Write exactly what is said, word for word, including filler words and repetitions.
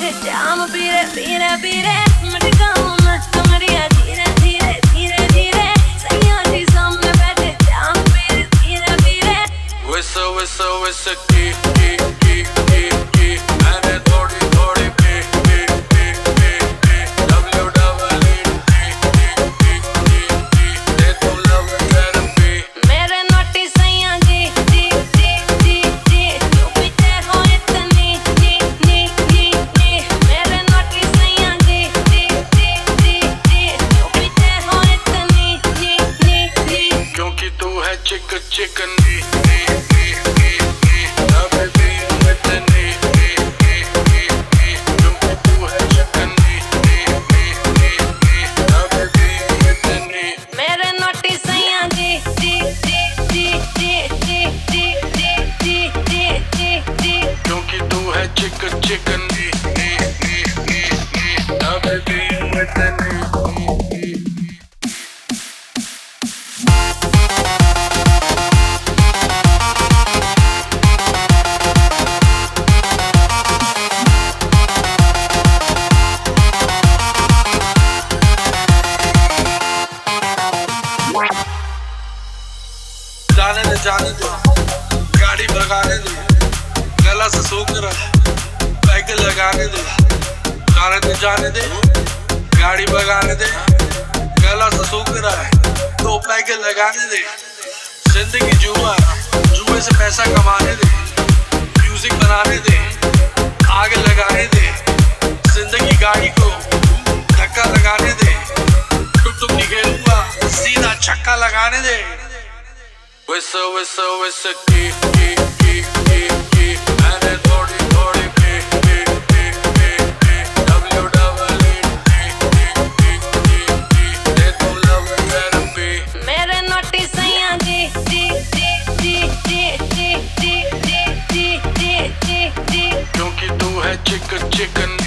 बैठे जाम पीरे पीरे पीरे मटकाऊं मैं कमरिया धीरे धीरे धीरे धीरे सैया जी सामने बैठे जाम पीरे पीरे पीरे विस्क विस्क विस्क की की की की की मैंने थोड़ी थोड़ी पी पी पी पी पी W W E T T T दे तू लव थेरेपी मेरे नोटी सैया जी जी जी जी जी क्यों पीते हो इतनी नी नी नी नी मेरे नोटी सैया जी जी जी जी जी क्यों पीते हो इतनी नी नी नी क्योंकि तू है चिक chicken knee knee knee knee knee love the इतनी नी नी नी नी क्योंकि तू है chicken knee knee knee knee knee love the इतनी मेरे नोटी सैया जी जी जी जी जी जी जी जी जी जी जी क्योंकि तू है चिक chicken knee knee knee knee knee love the इतनी जाने दे जाने दे गाड़ी भगाने दे गला से सूख रहा पैक लगाने दे जाने दे जाने दे गाड़ी भगाने दे गला से सूख रहा है तो पैक लगाने दे जिंदगी जुआ जुए से पैसा कमाने दे म्यूजिक बनाने दे आग लगाने दे जिंदगी गाड़ी को धक्का लगाने दे टुक टुक निकलूंगा सीधा छक्का लगाने दे Whistle, whistle, whistle, की की की की की मैंने थोड़ी थोड़ी पी पी पी पी पी W W E T T T T दे तू लव थेरेपी मेरे नोटी सैया जी जी जी जी जी जी जी जी जी जी जी क्योंकि तू है चिक चिकन